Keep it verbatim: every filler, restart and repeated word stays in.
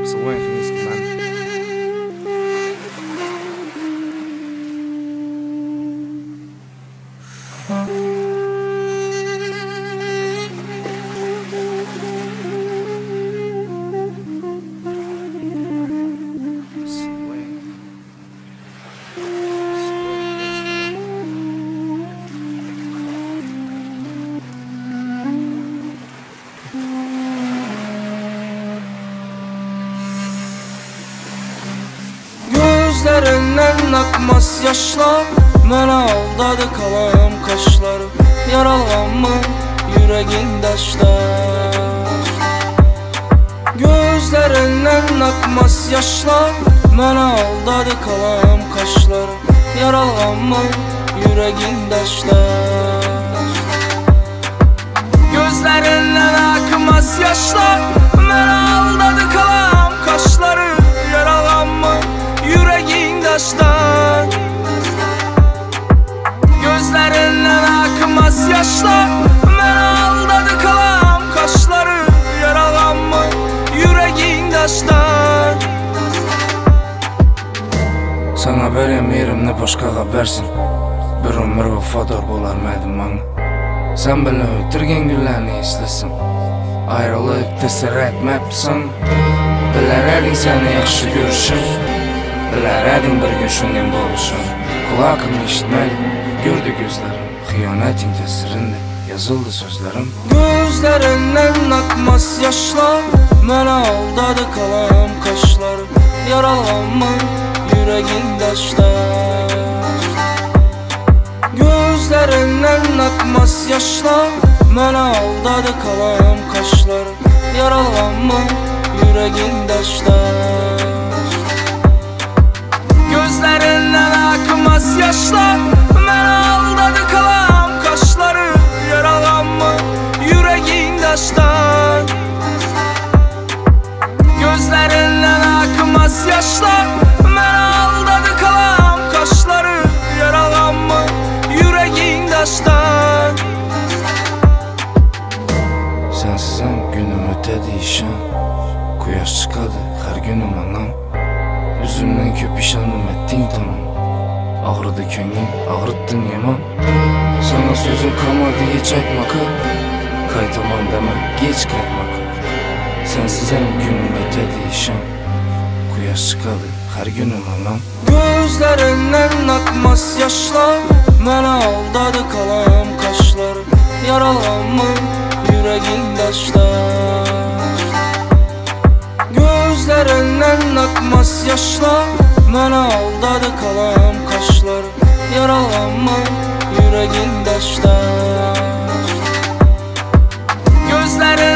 Słoń chiński man. Gözlerinden akmaz yaşlar, məni aldadı kalam kaşları. Yaralanmı yüreğin daşlar. Gözlerinden akmaz yaşlar, məni aldadı kalam kaşları. Yaralanmı yüreğin daşlar. Gözlerinden akmaz yaşlar, məni aldadı kalam kaşları. Yaralanmı yüreğin daşlar. Gözlerinden akmaz yaşlar, məni aldadı kalam kaşları. Yaralanmı yüreğin daşlar. Sana verem yerimni boshqaga bersin. Bir umr vafodor bo'larmaydim manga. Sen bilan o'tirgan kunlarni eslasin. Ayrılık ta'sir etmabsan. Bilar eding seni yaxshi ko'rishim. Bilar eding bir kun shunday bo'lishim. Quloqim eshitmaydi, gördü gözlerim. Xiyonating ta'sirinde yazıldı sözlerim. Gözlerinden akmaz yaşlar, məni aldadı kalam kaşları. Yaralanmı yüreğin daşlar. Gözlerinden akmaz yaşlar, məni aldadı kalam kaşları. Yaralanmı yüreğin daşlar. Gözlerinden akmaz yaşlar, məni aldadı kalam kaşları. Yaralanmı yüreğin daşlar. Gözlerinden akmaz yaşlar, məni aldadı kalam kaşları. Yaralanmı yüreğin daşlar. Sensizem günüm ötedi işan. Quyosh chiqadi har günüm anam. Üzümden köp işandım ettin tamam. Ağrıdı ko'ngling, ağrıttın yaman. Sana sözüm kalmadı hiç aytmaka. Qaytaman deme geç qaytmaka. Sensizem günüm ötedi işan. Quyosh chiqadi har günüm anam. Gözlerinden akmaz yaşlar, məni aldadı kalam kaşları. Yaralanmı yüreğin daşlar. Gözlerinden akmaz yaşlar, məni aldadı kalam kaşları. Yaralanmı yüreğin daşlar. Gözlerin